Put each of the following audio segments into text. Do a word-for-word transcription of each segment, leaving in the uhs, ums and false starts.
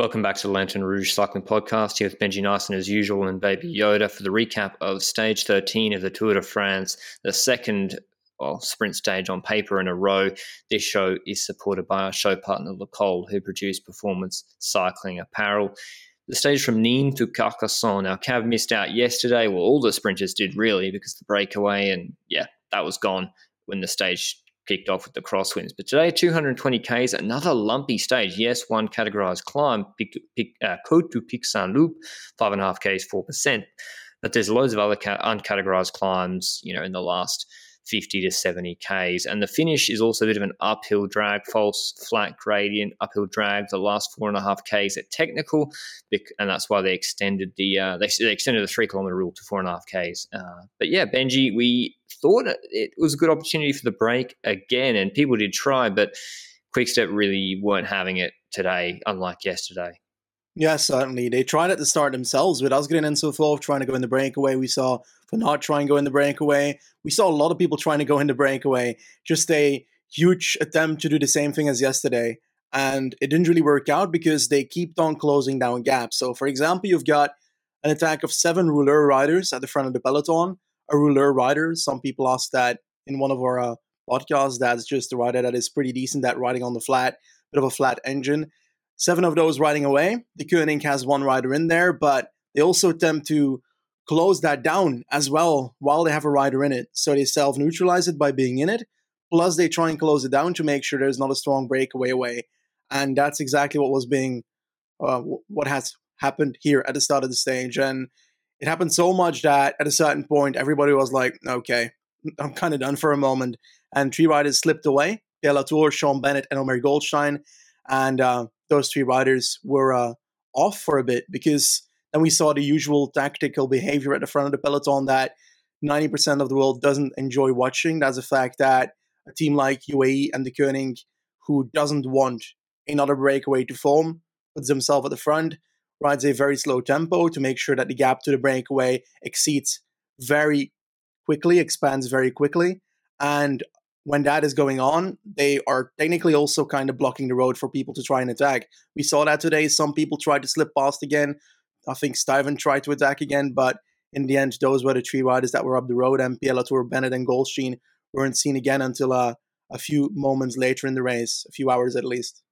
Welcome back to the Lantern Rouge Cycling Podcast. Here with Benji Nyson as usual and Baby Yoda for the recap of stage thirteen of the Tour de France, the second well, sprint stage on paper in a row. This show is supported by our show partner Le Col, who produce performance cycling apparel. The stage from Nîmes to Carcassonne. Now, Cav missed out yesterday. Well, all the sprinters did really because the breakaway and yeah, that was gone when the stage kicked off with the crosswinds. But today, two hundred twenty kays, another lumpy stage. Yes, one categorized climb, Pic, Pic, uh, Côte du Pic Saint-Loup, five and a half kays, four percent. But there's loads of other ca- uncategorized climbs, you know, in the last fifty to seventy kays. And the finish is also a bit of an uphill drag, false flat gradient, uphill drag. The last four and a half kays at technical, and that's why they extended the uh, they, they extended the three kilometer rule to four and a half kays. Uh, but yeah, Benji, we thought it was a good opportunity for the break again, and people did try, but Quickstep really weren't having it today, unlike yesterday. Yeah, certainly. They tried at the start themselves with Asgreen and so forth, trying to go in the breakaway. We saw Fanart try and go in the breakaway. We saw a lot of people trying to go in the breakaway. Just a huge attempt to do the same thing as yesterday. And it didn't really work out because they keep on closing down gaps. So, for example, you've got an attack of seven rouleur riders at the front of the peloton. A rouleur rider, some people asked that in one of our uh, podcasts, that's just a rider that is pretty decent at riding on the flat, bit of a flat engine. Seven of those riding away. The Koenig has one rider in there, but they also attempt to close that down as well while they have a rider in it. So they self-neutralize it by being in it, plus they try and close it down to make sure there's not a strong breakaway away. And that's exactly what was being, uh, what has happened here at the start of the stage. And it happened so much that at a certain point, everybody was like, okay, I'm kind of done for a moment. And three riders slipped away, Pierre Latour, Sean Bennett, and Omer Goldstein. And uh, those three riders were uh, off for a bit because then we saw the usual tactical behavior at the front of the peloton that ninety percent of the world doesn't enjoy watching. That's the fact that a team like U A E and the Koenig, who doesn't want another breakaway to form, puts himself at the front, rides a very slow tempo to make sure that the gap to the breakaway exceeds very quickly, expands very quickly. And when that is going on, they are technically also kind of blocking the road for people to try and attack. We saw that today. Some people tried to slip past again. I think Stuyven tried to attack again, but in the end, those were the three riders that were up the road, and Pierre Latour, Bennett, and Goldstein weren't seen again until uh, a few moments later in the race, a few hours at least.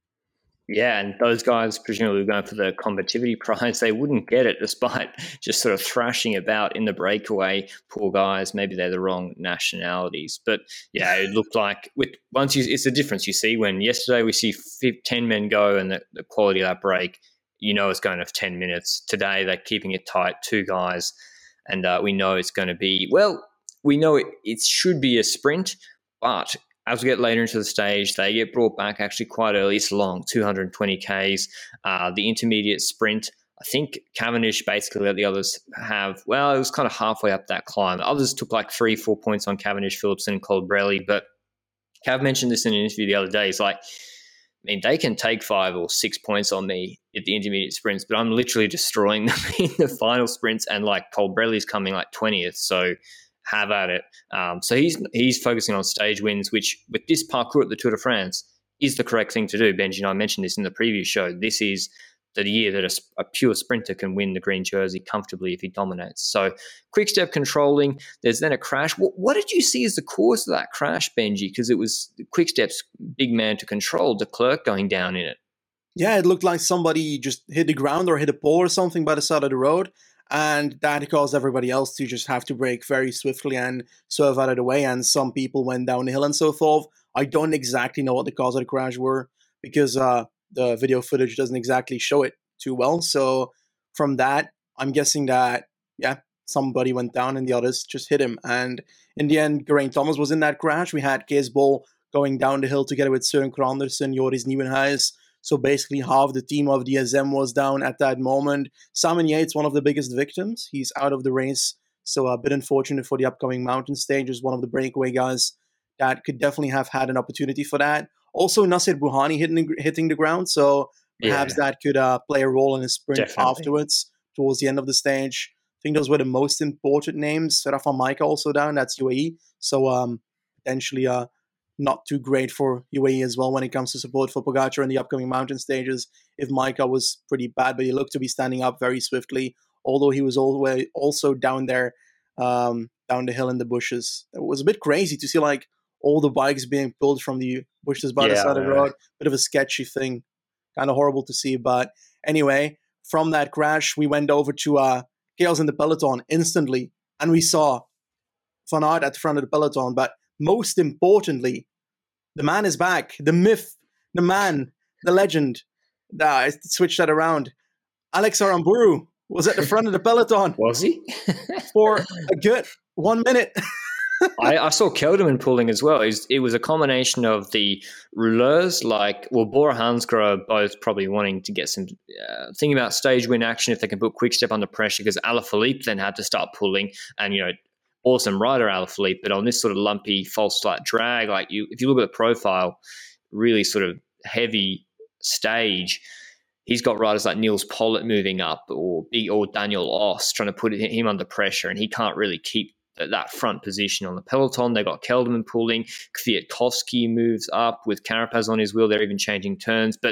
Yeah, and those guys presumably going for the combativity prize. They wouldn't get it despite just sort of thrashing about in the breakaway. Poor guys, maybe they're the wrong nationalities. But yeah, it looked like with once you, it's the difference you see when yesterday we see ten men go and the, the quality of that break, you know it's going to ten minutes. Today they're keeping it tight, two guys, and uh, we know it's going to be, well, we know it, it should be a sprint, but as we get later into the stage, they get brought back actually quite early. It's long, two hundred twenty kays. Uh, the intermediate sprint, I think Cavendish basically let the others have, well, it was kind of halfway up that climb. Others took like three, four points on Cavendish, Philipsen, and Colbrelli. But Cav mentioned this in an interview the other day. He's like, I mean, they can take five or six points on me at the intermediate sprints, but I'm literally destroying them in the final sprints. And like Colbrelli's coming like twentieth. So have at it. Um, so he's he's focusing on stage wins, which with this parcours at the Tour de France is the correct thing to do. Benji and I mentioned this in the previous show. This is the year that a, a pure sprinter can win the green jersey comfortably if he dominates. So Quickstep controlling. There's then a crash. What, what did you see as the cause of that crash, Benji? Because it was Quickstep's big man to control, de Klerk, going down in it. Yeah, it looked like somebody just hit the ground or hit a pole or something by the side of the road. And that caused everybody else to just have to brake very swiftly and swerve out of the way. And some people went down the hill and so forth. I don't exactly know what the cause of the crash were because uh, the video footage doesn't exactly show it too well. So from that, I'm guessing that, yeah, somebody went down and the others just hit him. And in the end, Geraint Thomas was in that crash. We had Kees Bol going down the hill together with Søren Kragh Andersen, Joris Nieuwenhuis. So basically half the team of D S M was down at that moment. Simon Yates, one of the biggest victims. He's out of the race. So a bit unfortunate for the upcoming mountain stages. One of the breakaway guys that could definitely have had an opportunity for that. Also, Nasser Bouhanni hitting, hitting the ground. So perhaps yeah. that could uh, play a role in his sprint definitely. Afterwards, towards the end of the stage. I think those were the most important names. Rafa Majka also down. That's U A E. So um, potentially uh, not too great for U A E as well when it comes to support for Pogacar in the upcoming mountain stages. If Maika was pretty bad, but he looked to be standing up very swiftly, although he was always also down there, um, down the hill in the bushes. It was a bit crazy to see like all the bikes being pulled from the bushes by the Yeah, side of the I know. road. Bit of a sketchy thing, kind of horrible to see. But anyway, from that crash, we went over to uh, chaos in the peloton instantly, and we saw Van Aert at the front of the peloton. But most importantly, the man is back. The myth, the man, the legend. Nah, I switched that around. Alex Aramburu was at the front of the peloton Was he? for a good one minute. I, I saw Kelderman pulling as well. It was, it was a combination of the rouleurs, like, well, Bora Hansgrohe both probably wanting to get some, uh, thinking about stage win action if they can put Quick-Step under pressure, because Alaphilippe then had to start pulling, and, you know, awesome rider Alaphilippe, but on this sort of lumpy false flat drag, like you, if you look at the profile, really sort of heavy stage, he's got riders like Niels Pollitt moving up, or or Daniel Oss trying to put him under pressure, and he can't really keep that front position on the peloton. They got Kelderman pulling, Kwiatkowski moves up with Carapaz on his wheel. They're even changing turns, but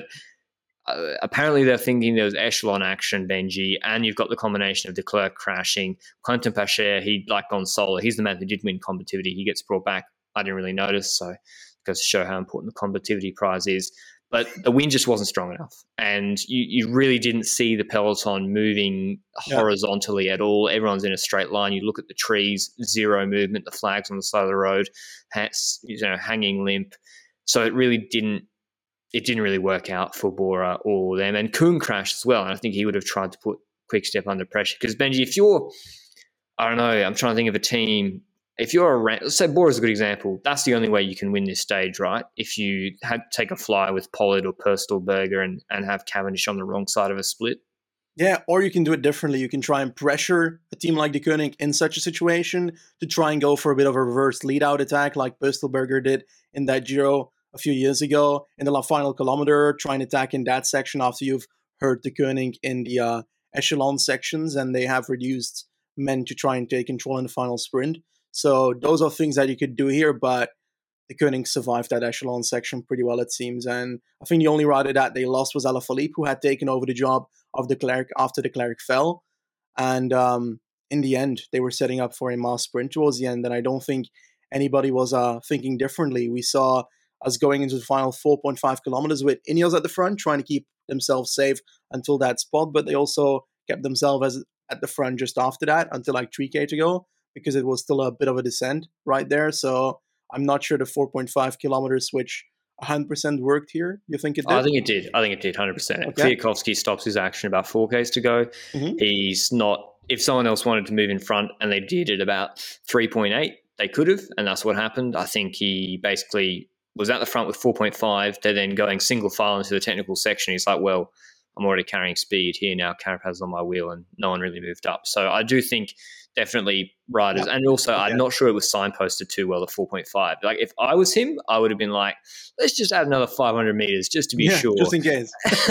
uh, apparently they're thinking there was echelon action, Benji, and you've got the combination of De Klerk crashing, Quentin Pacher, he like gone solo. He's the man who did win Combativity. He gets brought back. I didn't really notice, so because to show how important the Combativity prize is. But the wind just wasn't strong enough. And you, you really didn't see the peloton moving Yeah. horizontally at all. Everyone's in a straight line. You look at the trees, zero movement, the flags on the side of the road, hats, you know, hanging limp. So it really didn't it didn't really work out for Bora or them. And Kuhn crashed as well. And I think he would have tried to put Quick-Step under pressure. Because, Benji, if you're, I don't know, I'm trying to think of a team. If you're a, let's say Bora's a good example, that's the only way you can win this stage, right? If you had take a fly with Pollard or Purstelberger and, and have Cavendish on the wrong side of a split. Yeah, or you can do it differently. You can try and pressure a team like De Koning in such a situation to try and go for a bit of a reverse lead-out attack like Purstelberger did in that Giro a few years ago in the final kilometer, try and attack in that section after you've hurt De Koning in the uh, echelon sections, and they have reduced men to try and take control in the final sprint. So those are things that you could do here, but De Koning survived that echelon section pretty well, it seems. And I think the only rider that they lost was Alaphilippe, who had taken over the job of De Klerk after De Klerk fell. And um, in the end, they were setting up for a mass sprint towards the end. And I don't think anybody was uh, thinking differently. We saw us going into the final four point five kilometers with Ineos at the front, trying to keep themselves safe until that spot. But they also kept themselves as, at the front just after that, until like three K to go, because it was still a bit of a descent right there. So I'm not sure the four point five kilometer switch one hundred percent worked here. You think it did? I think it did. I think it did one hundred percent. Okay. Kwiatkowski stops his action about four Ks to go. Mm-hmm. He's not, if someone else wanted to move in front and they did at about three point eight, they could have, and that's what happened. I think he basically was at the front with four point five. They're then going single file into the technical section. He's like, well, I'm already carrying speed here now. Carapaz on my wheel, and no one really moved up. So I do think definitely riders. Yeah. And also, I'm yeah. not sure it was signposted too well, the four point five. Like, if I was him, I would have been like, let's just add another five hundred meters just to be yeah, sure. Just in case.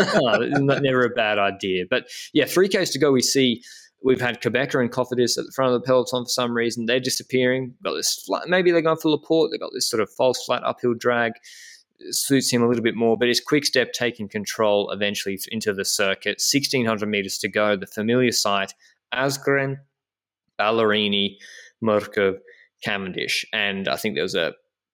Never a bad idea. But yeah, three Ks to go. We see we've had Quebecer and Cofidis at the front of the peloton for some reason. They're disappearing. Got this flat, maybe they're going for Laporte. They've got this sort of false flat uphill drag. It suits him a little bit more, but his Quick-Step taking control eventually into the circuit. sixteen hundred meters to go. The familiar sight, Asgren, Ballerini, Murkov, Cavendish. And I think there was a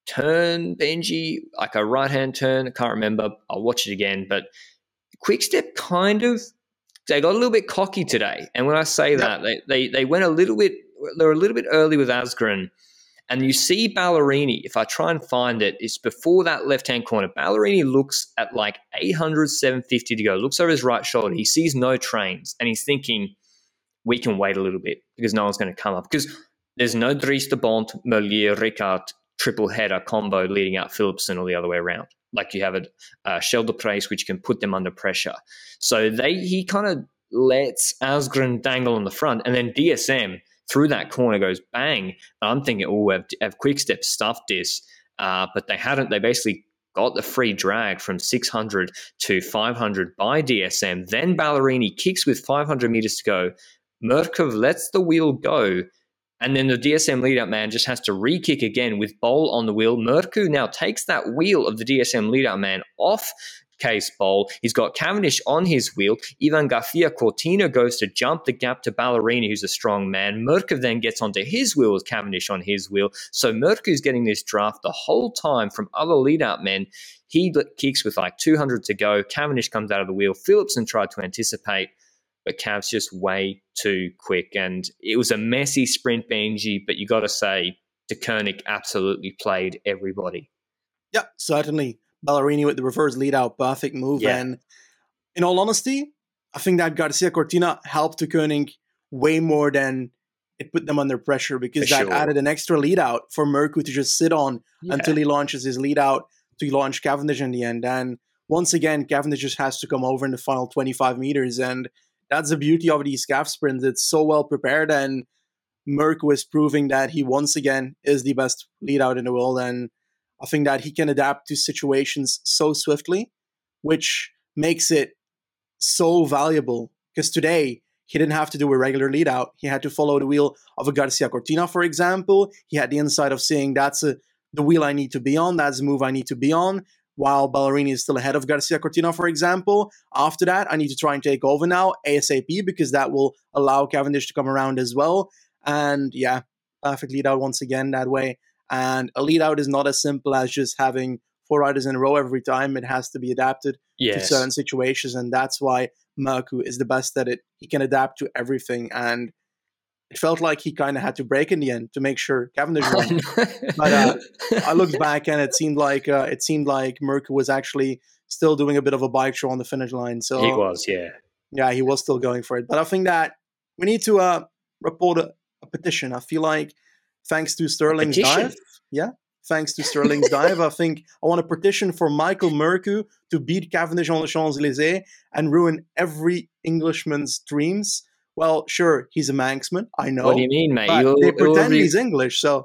turn, Benji, like a right-hand turn. I can't remember. I'll watch it again. But Quick-Step kind of, they got a little bit cocky today. And when I say yep. that, they, they they went a little bit, they were a little bit early with Asgren. And you see Ballerini, if I try and find it, it's before that left-hand corner. Ballerini looks at like eight hundred, seven fifty to go, looks over his right shoulder. He sees no trains, and he's thinking, we can wait a little bit because no one's going to come up. Because there's no Dries de Bont, Merlier, Ricard triple header combo leading out Philipsen or the other way around. Like you have a uh, Shell de Praise, which can put them under pressure. So they he kind of lets Asgren dangle on the front, and then D S M through that corner goes bang. And I'm thinking, oh, have, have Quick-Step stuffed this? Uh, but they hadn't. They basically got the free drag from six hundred to five hundred by D S M. Then Ballerini kicks with five hundred meters to go. Murkov lets the wheel go, And then the D S M lead-out man just has to re-kick again with Bol on the wheel. Murku now takes that wheel of the D S M lead-out man off Cees Bol. He's got Cavendish on his wheel. Ivan Garcia Cortina goes to jump the gap to Ballerini, who's a strong man. Murku then gets onto his wheel with Cavendish on his wheel. So Murku's getting this draft the whole time from other lead-out men. He kicks with like two hundred to go. Cavendish comes out of the wheel. Philipsen tried to anticipate, but Cav's just way too quick. And it was a messy sprint, Benji, but you got to say, De Koning absolutely played everybody. Yeah, certainly. Ballerini with the reverse lead out, perfect move. Yeah. And in all honesty, I think that Garcia Cortina helped De Koning way more than it put them under pressure, because for that sure. added an extra lead out for Murku to just sit on yeah. until he launches his lead out to launch Cavendish in the end. And once again, Cavendish just has to come over in the final twenty-five meters. And that's the beauty of these Cav sprints. It's so well prepared, and Murku is proving that he once again is the best lead out in the world. And I think that he can adapt to situations so swiftly, which makes it so valuable. Because today, he didn't have to do a regular lead out. He had to follow the wheel of a Garcia Cortina, for example. He had the insight of saying, that's a, the wheel I need to be on. That's the move I need to be on. While Ballerini is still ahead of Garcia Cortina, for example. After that, I need to try and take over now, ASAP, because that will allow Cavendish to come around as well. And yeah, perfect lead out once again that way. And a lead out is not as simple as just having four riders in a row every time. It has to be adapted yes. to certain situations. And that's why Murku is the best at it. He can adapt to everything. And it felt like he kind of had to break in the end to make sure Cavendish won. But uh, I looked back and it seemed like uh, it seemed like Murku was actually still doing a bit of a bike show on the finish line. So he was, yeah. Yeah, he was still going for it. But I think that we need to uh, report a, a petition. I feel like thanks to Sterling's dive, yeah, thanks to Sterling's dive, I think I want a petition for Michael Murku to beat Cavendish on the Champs-Élysées and ruin every Englishman's dreams. Well, sure, he's a Manxman, I know. What do you mean, mate? But You'll, they pretend already... he's English, so...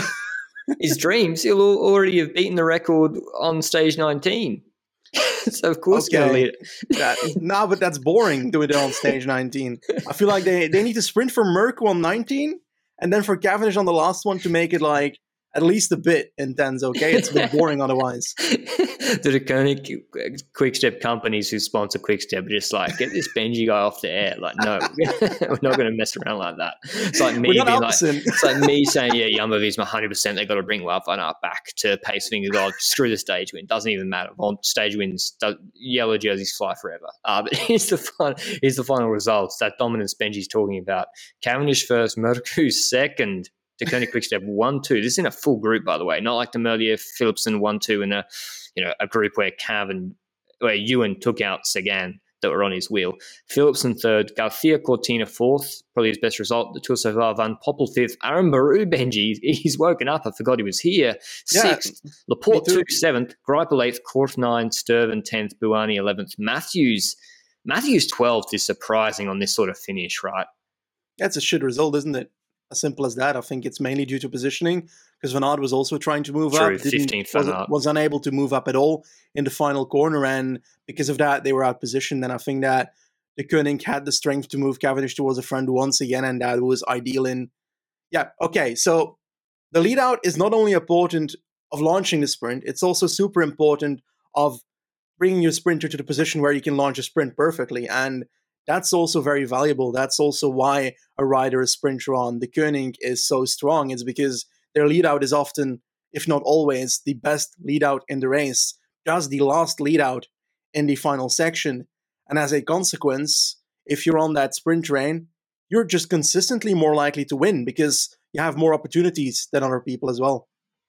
His dreams, he'll already have beaten the record on stage nineteen. So, of course, okay. you're going to lead it. that, no, but that's boring, doing it on stage nineteen. I feel like they, they need to sprint for Murku on nineteen, and then for Cavendish on the last one to make it like at least a bit intense, okay? It's a bit boring otherwise. The De Koning Quickstep companies who sponsor Quickstep are just like, get this Benji guy off the air. Like, no, we're not going to mess around like that. It's like me being like, it's like me saying, yeah, Jumbo-Visma one hundred percent, they've got to bring Wout van Aert back to pace things. God, screw the stage win. Doesn't even matter. On stage wins, yellow jerseys fly forever. Uh, but here's the, fun, here's the final results. That dominance Benji's talking about. Cavendish first, Murku second. De Koning Quickstep one two. This is in a full group, by the way, not like the Merlier Philipsen one two in a you know a group where Cav and where Ewan took out Sagan that were on his wheel. Philipsen third, Garcia Cortina fourth, probably his best result. The Tour so far, Van Poppel fifth, Aaron Baru, Benji, he's woken up. I forgot he was here. Sixth, yeah, Laporte two seventh, Greipel eighth, Korf nine, Sturven tenth, Buani eleventh, Matthews. Matthews twelfth is surprising on this sort of finish, right? That's a shit result, isn't it? As simple as that. I think it's mainly due to positioning, because Van Aert was also trying to move True, up. fifteenth was, was unable to move up at all in the final corner, and because of that, they were out positioned. And I think that De Koning had the strength to move Cavendish towards the front once again, and that was ideal in... Yeah, okay, so the lead out is not only important of launching the sprint, it's also super important of bringing your sprinter to the position where you can launch a sprint perfectly, and that's also very valuable. That's also why a rider, a sprinter on De Koning is so strong. It's because their lead out is often, if not always, the best lead out in the race, just the last lead out in the final section. And as a consequence, if you're on that sprint train, you're just consistently more likely to win because you have more opportunities than other people as well.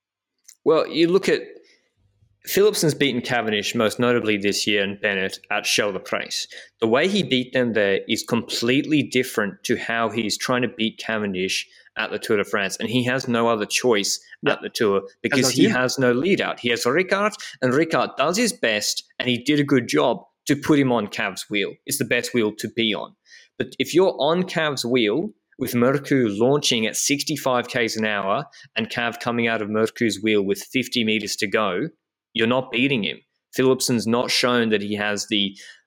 Well, you look at Philipsen's beaten Cavendish, most notably this year, and Bennett at Shell the Price. The way he beat them there is completely different to how he's trying to beat Cavendish at the Tour de France, and he has no other choice yep. at the Tour because he has no lead out. He has Ricard, and Ricard does his best, and he did a good job to put him on Cav's wheel. It's the best wheel to be on. But if you're on Cav's wheel with Murku launching at sixty-five kays an hour and Cav coming out of Murku's wheel with fifty meters to go, you're not beating him. Philipsen's not shown that he has the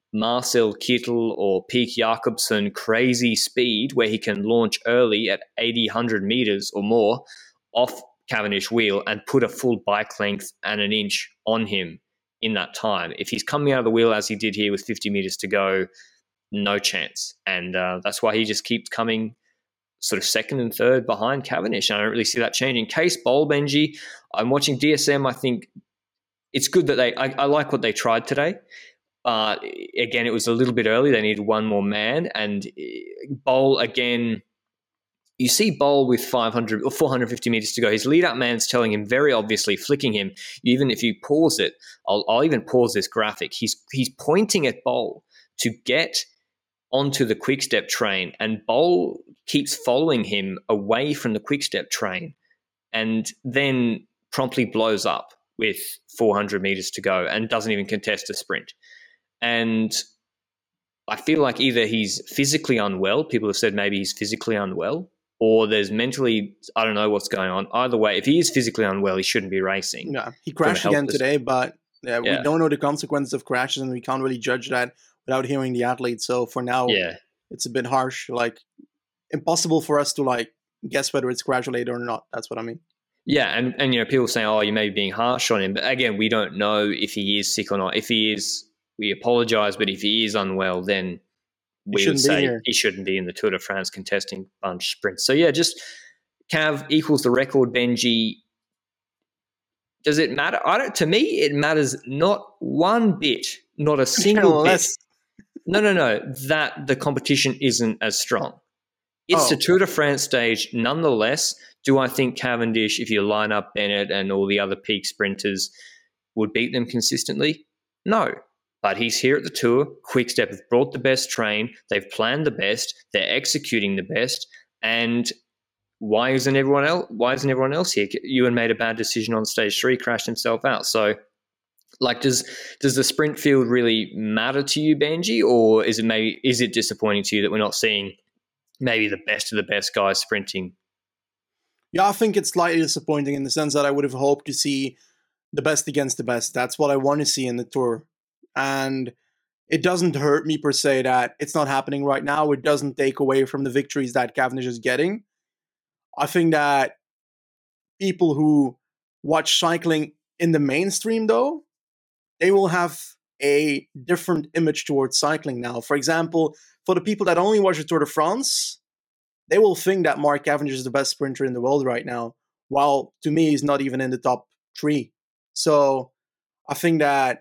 Marcel Kittel or Peak Jakobsen crazy speed where he can launch early at eighty, one hundred meters or more off Cavendish wheel and put a full bike length and an inch on him in that time. If he's coming out of the wheel as he did here with fifty meters to go, no chance. And uh, that's why he just keeps coming sort of second and third behind Cavendish. And I don't really see that changing. Case Bowl, Benji, I'm watching D S M. I think it's good that they, I, I like what they tried today. Uh, again, it was a little bit early. They needed one more man. And Bowl, again, you see Bowl with five hundred or four hundred fifty meters to go. His lead-up man's telling him very obviously, flicking him. Even if you pause it, I'll, I'll even pause this graphic. He's he's pointing at Bowl to get onto the quick-step train, and Bowl keeps following him away from the quick-step train and then promptly blows up with four hundred meters to go and doesn't even contest a sprint. And I feel like either he's physically unwell, people have said maybe he's physically unwell, or there's mentally, I don't know what's going on. Either way, if he is physically unwell, he shouldn't be racing. Yeah, he crashed again today, but yeah, we yeah. don't know the consequences of crashes, and we can't really judge that without hearing the athlete. So for now, yeah. it's a bit harsh, like impossible for us to like guess whether it's crash related or not. That's what I mean. Yeah, and, and you know, people saying, oh, you may be being harsh on him. But again, we don't know if he is sick or not. If he is, we apologise, but if he is unwell, then we would say he shouldn't be in the Tour de France contesting bunch sprints. So yeah, just Cav equals the record, Benji. Does it matter? I don't. To me, it matters not one bit, not a single bit. No, no, no. That the competition isn't as strong. It's oh. the Tour de France stage, nonetheless. Do I think Cavendish, if you line up Bennett and all the other peak sprinters, would beat them consistently? No. But he's here at the Tour. Quick-Step have brought the best train. They've planned the best. They're executing the best. And why isn't everyone else? Why isn't everyone else here? Ewan made a bad decision on stage three, crashed himself out. So, like, does does the sprint field really matter to you, Benji, or is it maybe is it disappointing to you that we're not seeing maybe the best of the best guys sprinting? Yeah, I think it's slightly disappointing in the sense that I would have hoped to see the best against the best. That's what I want to see in the Tour. And it doesn't hurt me per se that it's not happening right now. It doesn't take away from the victories that Cavendish is getting. I think that people who watch cycling in the mainstream, though, they will have a different image towards cycling now. For example, for the people that only watch the Tour de France, they will think that Mark Cavendish is the best sprinter in the world right now, while to me, he's not even in the top three. So I think that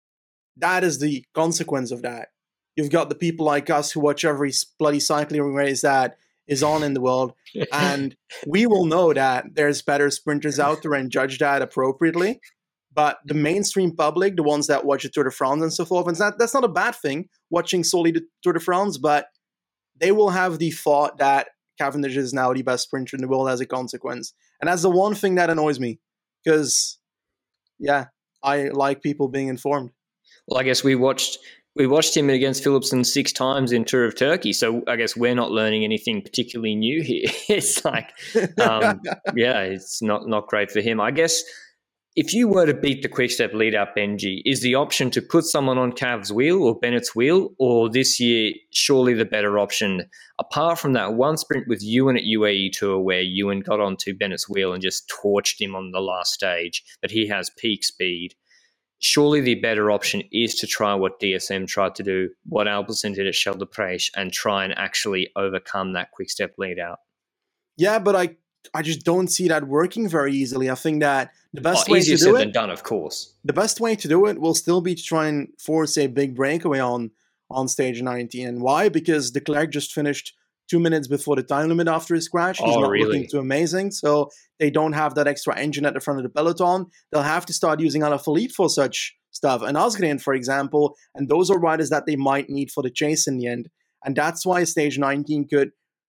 that is the consequence of that. You've got the people like us who watch every bloody cycling race that is on in the world, and we will know that there's better sprinters out there and judge that appropriately. But the mainstream public, the ones that watch the Tour de France and so forth, and that, that's not a bad thing, watching solely the Tour de France, but they will have the thought that Cavendish is now the best sprinter in the world as a consequence. And that's the one thing that annoys me, because, yeah, I like people being informed. Well, I guess we watched we watched him against Philipsen six times in Tour of Turkey, so I guess we're not learning anything particularly new here. It's like, um, yeah, it's not, not great for him. I guess if you were to beat the Quick-Step lead-up, Benji, is the option to put someone on Cav's wheel or Bennett's wheel, or this year surely the better option, apart from that one sprint with Ewan at U A E Tour where Ewan got onto Bennett's wheel and just torched him on the last stage, but he has peak speed. Surely the better option is to try what D S M tried to do, what Alpecin did at Chelles de Prêche, and try and actually overcome that quick-step lead-out. Yeah, but I I just don't see that working very easily. I think that the best oh, way to do it... Easier said than done, of course. The best way to do it will still be to try and force a big breakaway on, on stage nineteen. And why? Because de Klerk just finished two minutes before the time limit after his crash. He's oh, not really? looking too amazing. So they don't have that extra engine at the front of the peloton. They'll have to start using Alaphilippe for such stuff. And Asgreen, for example. And those are riders that they might need for the chase in the end. And that's why stage nineteen could,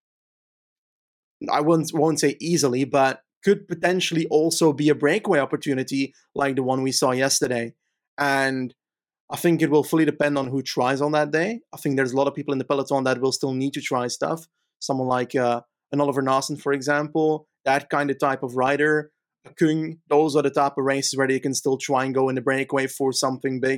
I won't, won't say easily, but could potentially also be a breakaway opportunity like the one we saw yesterday. And I think it will fully depend on who tries on that day. I think there's a lot of people in the peloton that will still need to try stuff. Someone like uh, an Oliver Naesen, for example, that kind of type of rider. A Kung, those are the type of races where they can still try and go in the breakaway for something big.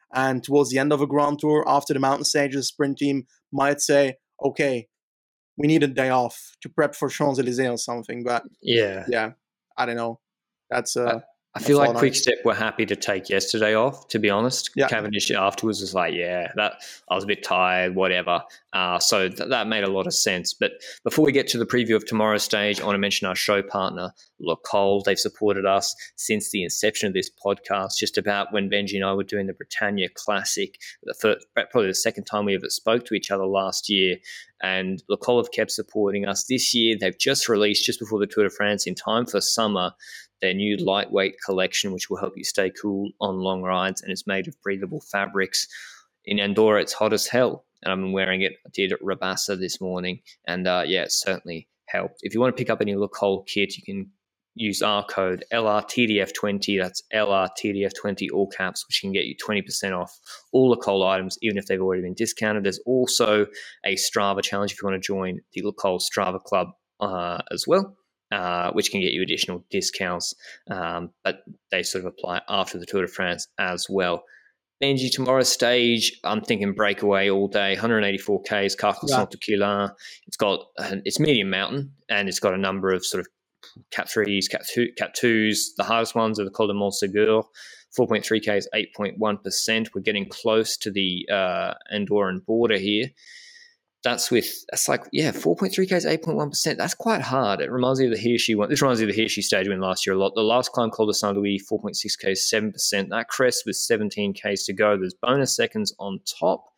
And towards the end of a Grand Tour, after the mountain stage, the sprint team might say, okay, we need a day off to prep for Champs-Élysées or something. But Yeah. yeah, I don't know. That's I, uh, I a feel like thought on Quick it. Step were happy to take yesterday off, to be honest. Yeah. Cavendish afterwards was like, yeah, that I was a bit tired, whatever. Uh, so th- that made a lot of sense. But before we get to the preview of tomorrow's stage, I want to mention our show partner, Le Col. They've supported us since the inception of this podcast, just about when Benji and I were doing the Britannia Classic, the first, probably the second time we ever spoke to each other last year. And Le Col have kept supporting us. This year, they've just released, just before the Tour de France, in time for summer, their new lightweight collection, which will help you stay cool on long rides, and it's made of breathable fabrics. In Andorra, it's hot as hell, and I've been wearing it. I did at Rabassa this morning, and uh, yeah, it certainly helped. If you want to pick up any Le Col kit, you can use our code L R T D F twenty. That's L R T D F twenty, all caps, which can get you twenty percent off all Le Col items, even if they've already been discounted. There's also a Strava challenge if you want to join the Le Col Strava Club uh, as well. Uh, which can get you additional discounts, um, but they sort of apply after the Tour de France as well. Benji, tomorrow's stage, I'm thinking breakaway all day, one hundred eighty-four kays, Carcassonne-to-Culan. It's got uh, it's medium mountain, and it's got a number of sort of cat threes, cat, two, cat twos. The hardest ones are the Col de Montségur, four point three kays, eight point one percent. We're getting close to the uh, Andorran border here. That's with, that's like, yeah, four point three kays, eight point one percent. That's quite hard. It reminds me of the Hirschi one. This reminds me of the Hirschi stage win last year a lot. The last climb, Col de Saint-Louis, four point six kays, seven percent. That crest with seventeen kays to go. There's bonus seconds on top.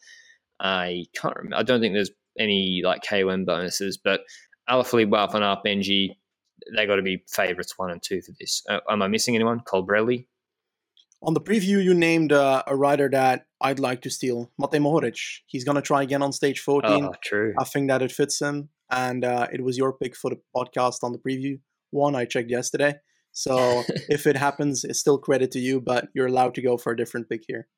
I can't remember. I don't think there's any like K O M bonuses, but Alaphilippe, Wout van Aert, Benji, they got to be favourites one and two for this. Uh, am I missing anyone? Colbrelli? On the preview, you named uh, a rider that I'd like to steal, Matej Mohoric. He's going to try again on stage fourteen. Oh, true. I think that it fits him. And uh, it was your pick for the podcast on the preview one I checked yesterday. So if it happens, it's still credit to you, but you're allowed to go for a different pick here.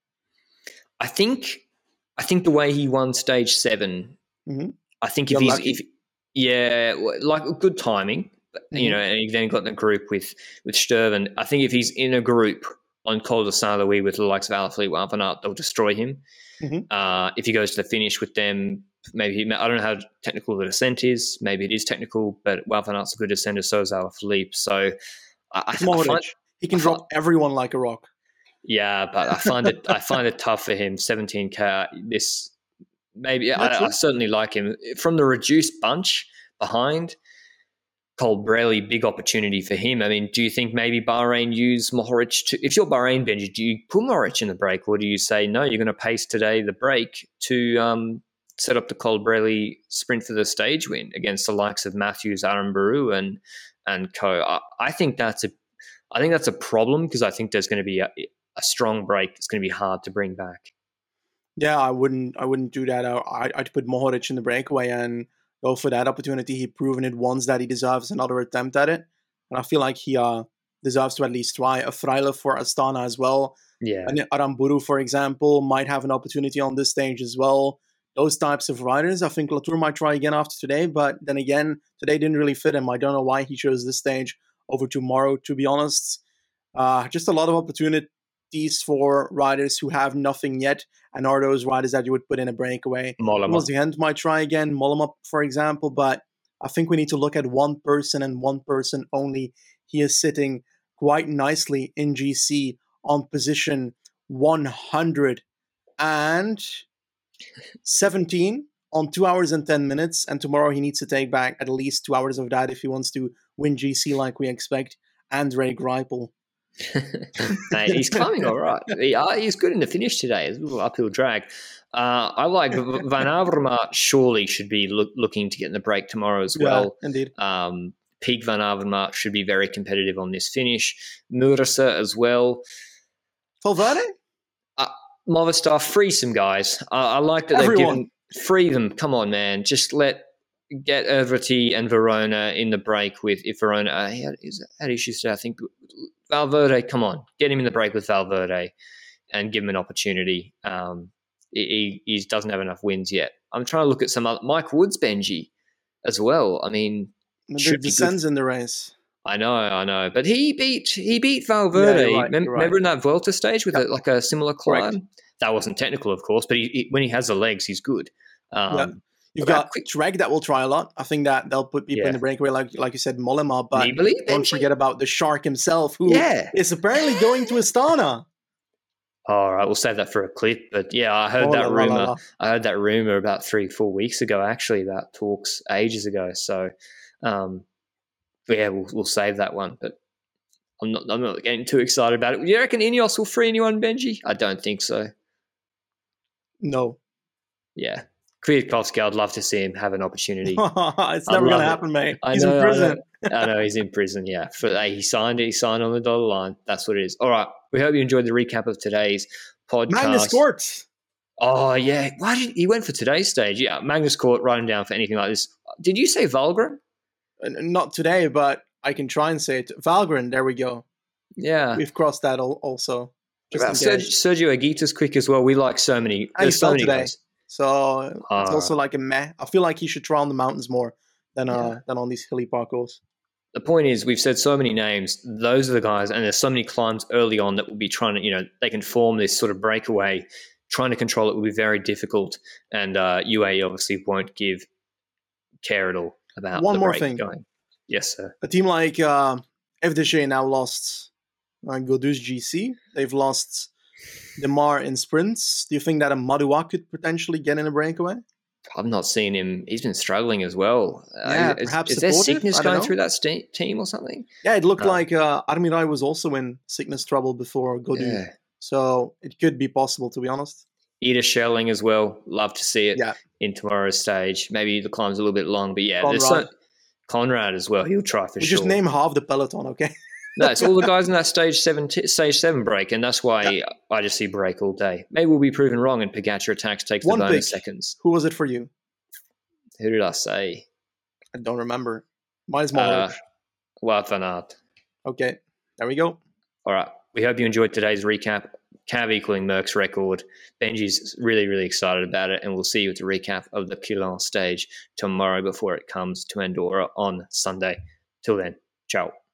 I think I think the way he won stage seven, mm-hmm. I think if you're he's, lucky. if yeah, like good timing, mm-hmm. you know, and he then got in the group with, with Sturven. I think if he's in a group on Col de Saint-Louis with the likes of Alaphilippe, Wout van Aert, they'll destroy him. Mm-hmm. Uh, if he goes to the finish with them, maybe he, I don't know how technical the descent is. Maybe it is technical, but Wout van Aert's a good descender, so is Alaphilippe. So I, I, I find, he can I drop find, everyone like a rock. Yeah, but I find it I find it tough for him. seventeen K. This maybe I, I certainly like him from the reduced bunch behind. Colbrelli, big opportunity for him. I mean, do you think maybe Bahrain use Mohoric to, if you're Bahrain, Benji, do you put Mohoric in the break, or do you say, no, you're going to pace today the break to um, set up the Colbrelli sprint for the stage win against the likes of Matthews, Aramburu, and and co. I, I think that's a, I think that's a problem because I think there's going to be a, a strong break that's going to be hard to bring back. Yeah, I wouldn't, I wouldn't do that. I, I'd put Mohoric in the breakaway and go for that opportunity. He's proven it once that he deserves another attempt at it. And I feel like he uh, deserves to at least try. A Freiler for Astana as well. Yeah. And Aramburu, for example, might have an opportunity on this stage as well. Those types of riders, I think Latour might try again after today. But then again, today didn't really fit him. I don't know why he chose this stage over tomorrow, to be honest. Uh, just a lot of opportunities for riders who have nothing yet, and are those riders that you would put in a breakaway. Towards the end might try again, Mollema, for example, but I think we need to look at one person and one person only. He is sitting quite nicely in G C on position one hundred seventeen on two hours and ten minutes, and tomorrow he needs to take back at least two hours of that if he wants to win G C like we expect. André Greipel. Mate, he's climbing all right. He, uh, he's good in the finish today. It's a little uphill drag. Uh, I like Van Avermaet. Surely should be look, looking to get in the break tomorrow as well. Yeah, indeed. Um, Peak Van Avermaet should be very competitive on this finish. Murasa as well. Valverde? Uh, Movistar, free some guys. Uh, I like that Everyone. they've given free them. Come on, man. Just let get Everty and Verona in the break with if Verona. Uh, how, is, how do you say? I think. Valverde, come on, get him in the break with Valverde and give him an opportunity. Um, he, he doesn't have enough wins yet. I'm trying to look at some other, Mike Woods, Benji, as well. I mean, there descends in the race. I know, I know. But he beat he beat Yeah, Valverde. you're right. Mem- You're right. Remember in that Vuelta stage with Yep. a, like a similar Correct. climb? That wasn't technical, of course, but he, he, when he has the legs, he's good. Um, Yeah. You've about got quick, Trek that will try a lot. I think that they'll put people in yeah. the breakaway, like like you said, Mollema. But Nibali, don't Benji? forget about the shark himself, who Yeah. is apparently going to Astana. All right, we'll save that for a clip. But yeah, I heard Oh, that la, la, la, rumor. la. I heard that rumor about three, four weeks ago, actually, about talks ages ago. So, um, but yeah, we'll, we'll save that one. But I'm not, I'm not getting too excited about it. You reckon Ineos will free anyone, Benji? I don't think so. No. Yeah. Kwiatkowski, I'd love to see him have an opportunity. It's I'd never going love to it. happen, mate. I He's know, in prison. I know. I know he's in prison, yeah. For, hey, he signed it. He signed on the dotted line. That's what it is. All right. We hope you enjoyed the recap of today's podcast. Magnus Cort. Oh, yeah. Why did he went for today's stage? Yeah, Magnus Cort, writing down for anything like this. Did you say Valgren? Uh, Not today, but I can try and say it. Valgren, there we go. Yeah. We've crossed that al- also. Just About in Sergio, case. Sergio Aguita's quick as well. We like so many. And he There's so fell many today. guys. So it's Ah. also like a meh. I feel like he should try on the mountains more than uh Yeah. than on these hilly parcours. The point is, we've said so many names. Those are the guys, and there's so many climbs early on that will be trying to, you know, they can form this sort of breakaway. Trying to control it will be very difficult, and uh, U A E obviously won't give care at all about One the more break thing. going. Yes, sir. A team like uh, F D J now lost uh, Godus G C. They've lost Demar in sprints. Do you think that a Madua could potentially get in a breakaway? I've not seen him. He's been struggling as well. Yeah, uh, is, perhaps is there supportive? sickness I don't going know. through that st- team or something? Yeah, it looked Uh, like uh, Armirai was also in sickness trouble before Godus. Yeah. So it could be possible, to be honest. Ida Shelling as well. Love to see it Yeah. in tomorrow's stage. Maybe the climb's a little bit long, but yeah, there's so, Conrad. Conrad as well. He'll try for We sure. just name half the peloton, okay? No, it's all the guys in that stage seven, t- stage seven break, and that's why Yeah. I just see break all day. Maybe we'll be proven wrong, and Pogacar attacks takes One the bonus pick. seconds. Who was it for you? Who did I say? I don't remember. Mine's Uh, Mohoric. Wout van Aert. Okay, there we go. All right. We hope you enjoyed today's recap. Cav equaling Merck's record. Benji's really, really excited about it, and we'll see you with the recap of the Quillan stage tomorrow before it comes to Andorra on Sunday. Till then, ciao.